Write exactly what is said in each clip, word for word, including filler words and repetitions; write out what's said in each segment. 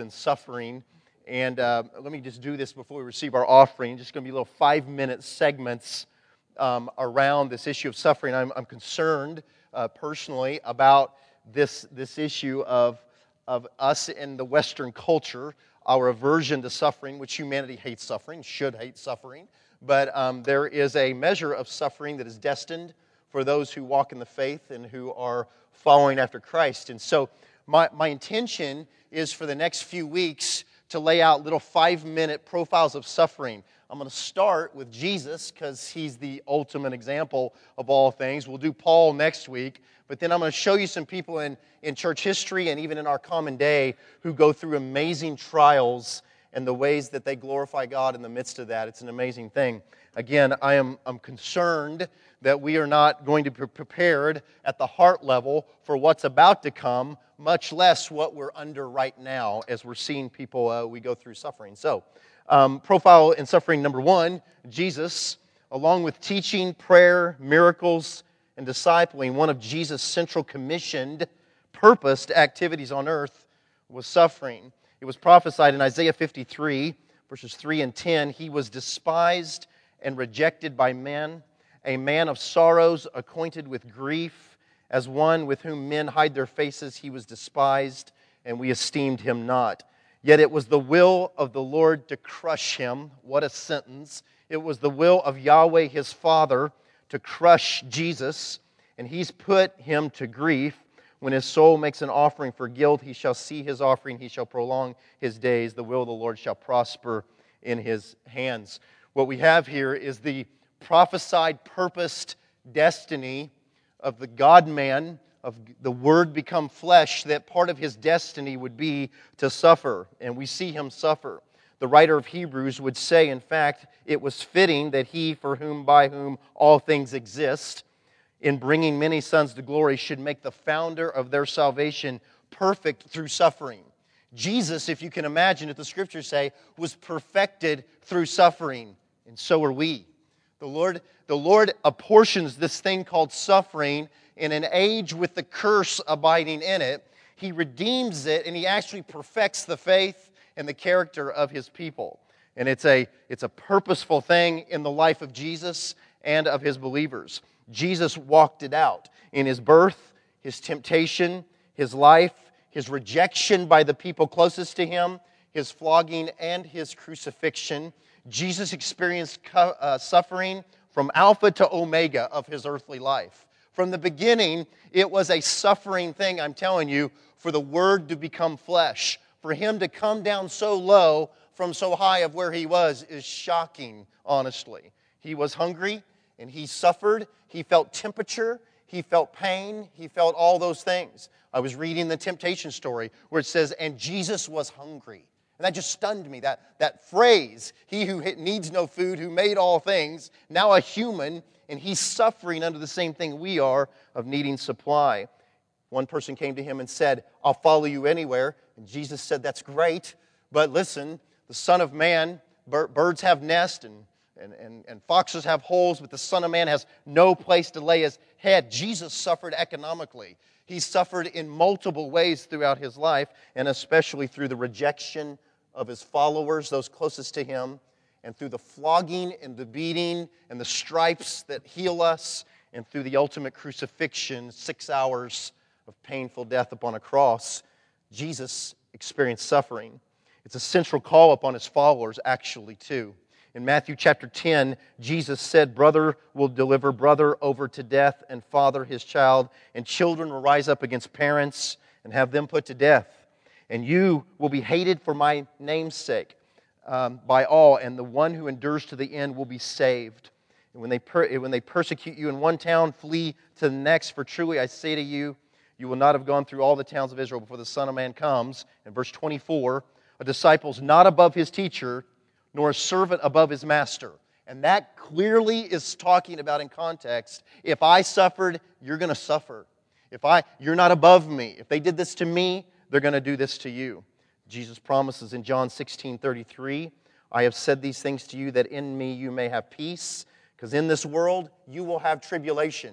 and suffering. And uh, let me just do this before we receive our offering. Just going to be little five-minute segments um, around this issue of suffering. I'm, I'm concerned uh, personally about this, this issue of, of us in the Western culture, our aversion to suffering, which humanity hates suffering, should hate suffering. But um, there is a measure of suffering that is destined for those who walk in the faith and who are following after Christ. And so my, my intention is for the next few weeks to lay out little five-minute profiles of suffering. I'm going to start with Jesus because he's the ultimate example of all things. We'll do Paul next week, but then I'm going to show you some people in, in church history and even in our common day who go through amazing trials and the ways that they glorify God in the midst of that. It's an amazing thing. Again, I am I'm concerned that we are not going to be prepared at the heart level for what's about to come, much less what we're under right now as we're seeing people, uh, we go through suffering. So, um, profile in suffering number one, Jesus, along with teaching, prayer, miracles, and discipling, one of Jesus' central commissioned, purposed activities on earth was suffering. It was prophesied in Isaiah fifty-three, verses three and ten, he was despised and rejected by men, a man of sorrows, acquainted with grief, as one with whom men hide their faces, he was despised, and we esteemed him not. Yet it was the will of the Lord to crush him. What a sentence. It was the will of Yahweh his Father to crush Jesus, and he's put him to grief. When his soul makes an offering for guilt, he shall see his offering, he shall prolong his days. The will of the Lord shall prosper in his hands. What we have here is the prophesied, purposed destiny of the God-man, of the Word become flesh, that part of his destiny would be to suffer, and we see him suffer. The writer of Hebrews would say, in fact, it was fitting that he for whom, by whom all things exist, in bringing many sons to glory, should make the founder of their salvation perfect through suffering. Jesus, if you can imagine it, the Scriptures say, was perfected through suffering, and so are we. The Lord, the Lord apportions this thing called suffering in an age with the curse abiding in it. He redeems it, and He actually perfects the faith and the character of His people. And it's a, it's a purposeful thing in the life of Jesus and of His believers. Jesus walked it out in His birth, His temptation, His life, His rejection by the people closest to Him, His flogging, and His crucifixion. Jesus experienced uh, suffering from Alpha to Omega of His earthly life. From the beginning, it was a suffering thing, I'm telling you, for the Word to become flesh. For Him to come down so low from so high of where He was is shocking, honestly. He was hungry, and He suffered. He felt temperature. He felt pain. He felt all those things. I was reading the temptation story where it says, and Jesus was hungry. And that just stunned me, that, that phrase, he who needs no food, who made all things, now a human, and he's suffering under the same thing we are of needing supply. One person came to him and said, I'll follow you anywhere. And Jesus said, that's great, but listen, the Son of Man, birds have nests and, and, and, and foxes have holes, but the Son of Man has no place to lay His head. Jesus suffered economically. He suffered in multiple ways throughout His life, and especially through the rejection of His followers, those closest to Him, and through the flogging and the beating and the stripes that heal us, and through the ultimate crucifixion, six hours of painful death upon a cross. Jesus experienced suffering. It's a central call upon His followers, actually, too. In Matthew chapter ten, Jesus said, brother will deliver brother over to death, and father his child, and children will rise up against parents and have them put to death. And you will be hated for my name's sake um, by all, and the one who endures to the end will be saved. And when they, per- when they persecute you in one town, flee to the next, for truly I say to you, you will not have gone through all the towns of Israel before the Son of Man comes. In verse twenty-four, a disciple's not above his teacher, nor a servant above his master. And that clearly is talking about in context, if I suffered, you're going to suffer. If I, you're not above me. If they did this to me, they're going to do this to you. Jesus promises in John sixteen thirty-three, I have said these things to you that in me you may have peace, because in this world you will have tribulation.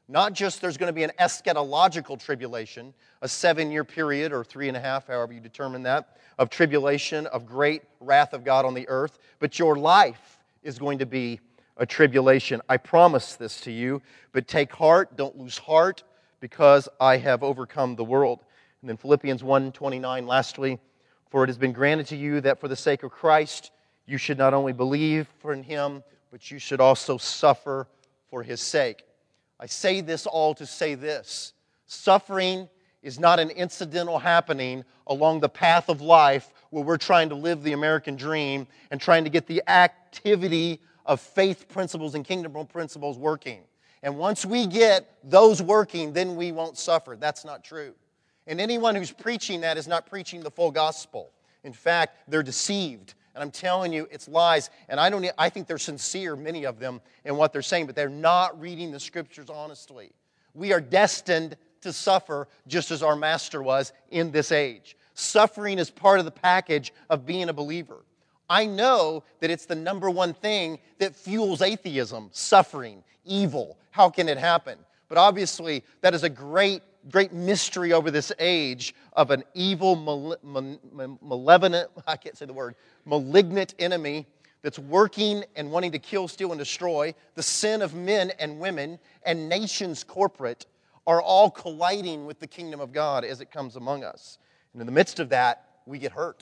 Not just there's going to be an eschatological tribulation, a seven-year period or three and a half, however you determine that, of tribulation, of great wrath of God on the earth, but your life is going to be a tribulation. I promise this to you, but take heart, don't lose heart, because I have overcome the world. And then Philippians one twenty-nine, lastly, for it has been granted to you that for the sake of Christ, you should not only believe in Him, but you should also suffer for His sake. I say this all to say this. Suffering is not an incidental happening along the path of life where we're trying to live the American dream and trying to get the activity of faith principles and kingdom principles working. And once we get those working, then we won't suffer. That's not true. And anyone who's preaching that is not preaching the full gospel. In fact, they're deceived. And I'm telling you, it's lies. And I don't. I think they're sincere, many of them, in what they're saying, but they're not reading the Scriptures honestly. We are destined to suffer just as our Master was in this age. Suffering is part of the package of being a believer. I know that it's the number one thing that fuels atheism, suffering, evil. How can it happen? But obviously, that is a great great mystery over this age of an evil, male, male, malevolent, I can't say the word, malignant enemy that's working and wanting to kill, steal, and destroy. The sin of men and women and nations corporate are all colliding with the kingdom of God as it comes among us. And in the midst of that, we get hurt.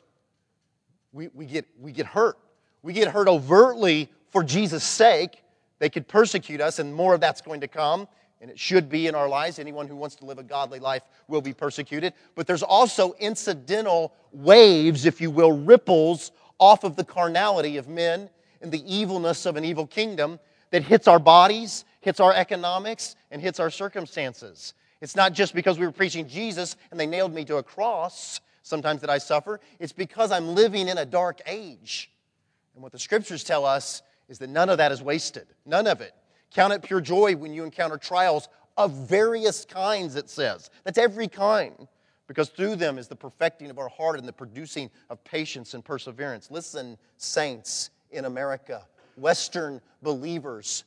We, we, get, we get hurt. We get hurt overtly for Jesus' sake. They could persecute us, and more of that's going to come. And it should be in our lives. Anyone who wants to live a godly life will be persecuted. But there's also incidental waves, if you will, ripples off of the carnality of men and the evilness of an evil kingdom that hits our bodies, hits our economics, and hits our circumstances. It's not just because we were preaching Jesus and they nailed me to a cross sometimes that I suffer. It's because I'm living in a dark age. And what the Scriptures tell us is that none of that is wasted. None of it. Count it pure joy when you encounter trials of various kinds, it says. That's every kind. Because through them is the perfecting of our heart and the producing of patience and perseverance. Listen, saints in America, Western believers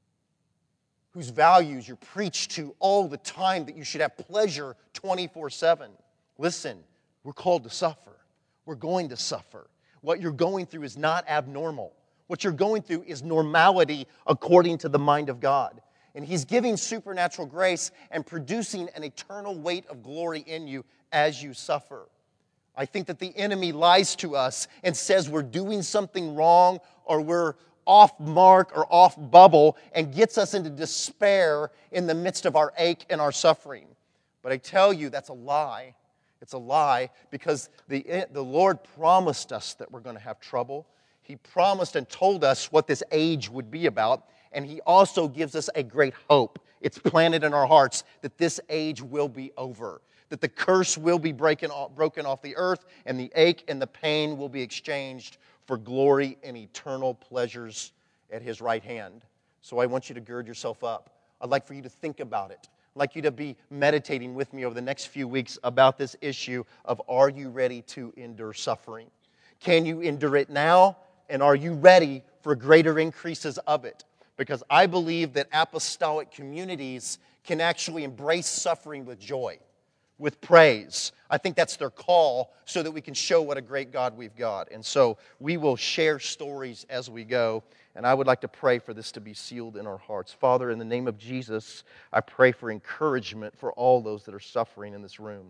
whose values you're preached to all the time, that you should have pleasure twenty-four seven. Listen, we're called to suffer. We're going to suffer. What you're going through is not abnormal. What you're going through is normality according to the mind of God. And He's giving supernatural grace and producing an eternal weight of glory in you as you suffer. I think that the enemy lies to us and says we're doing something wrong or we're off mark or off bubble and gets us into despair in the midst of our ache and our suffering. But I tell you, that's a lie. It's a lie because the, the Lord promised us that we're going to have trouble. He promised and told us what this age would be about, and He also gives us a great hope. It's planted in our hearts that this age will be over, that the curse will be breaking off, broken off the earth, and the ache and the pain will be exchanged for glory and eternal pleasures at His right hand. So I want you to gird yourself up. I'd like for you to think about it. I'd like you to be meditating with me over the next few weeks about this issue of, are you ready to endure suffering? Can you endure it now? And are you ready for greater increases of it? Because I believe that apostolic communities can actually embrace suffering with joy, with praise. I think that's their call so that we can show what a great God we've got. And so we will share stories as we go. And I would like to pray for this to be sealed in our hearts. Father, in the name of Jesus, I pray for encouragement for all those that are suffering in this room.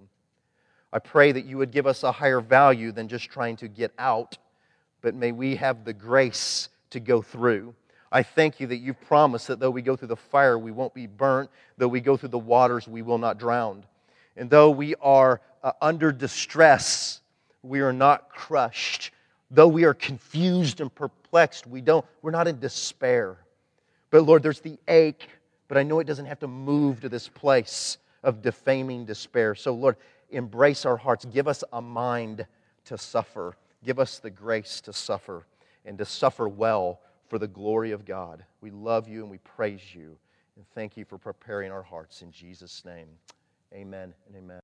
I pray that you would give us a higher value than just trying to get out, but may we have the grace to go through. I thank you that you've promised that though we go through the fire, we won't be burnt. Though we go through the waters, we will not drown. And though we are uh, under distress, we are not crushed. Though we are confused and perplexed, we don't, we're not in despair. But Lord, there's the ache, but I know it doesn't have to move to this place of defaming despair. So Lord, embrace our hearts. Give us a mind to suffer. Give us the grace to suffer and to suffer well for the glory of God. We love you and we praise you. And thank you for preparing our hearts in Jesus' name. Amen and amen.